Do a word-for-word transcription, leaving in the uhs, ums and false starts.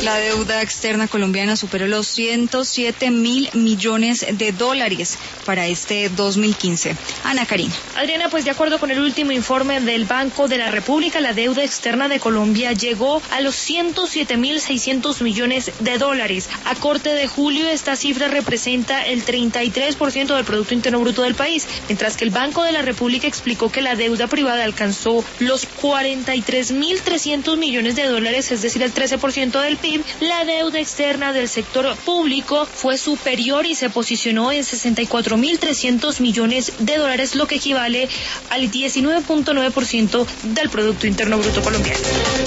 La deuda externa colombiana superó los ciento siete mil millones de dólares para este dos mil quince. Ana Karina. Adriana, pues de acuerdo con el último informe del Banco de la República, la deuda externa de Colombia llegó a los ciento siete mil seiscientos millones de dólares. A corte de julio, esta cifra representa el treinta y tres por ciento del Producto Interno Bruto del país, mientras que el Banco de la República explicó que la deuda privada alcanzó los cuarenta y tres mil trescientos millones de dólares, es decir, el trece por ciento del P I B. La deuda externa del sector público fue superior y se posicionó en sesenta y cuatro mil trescientos millones de dólares, lo que equivale al diecinueve punto nueve por ciento del Producto Interno Bruto colombiano.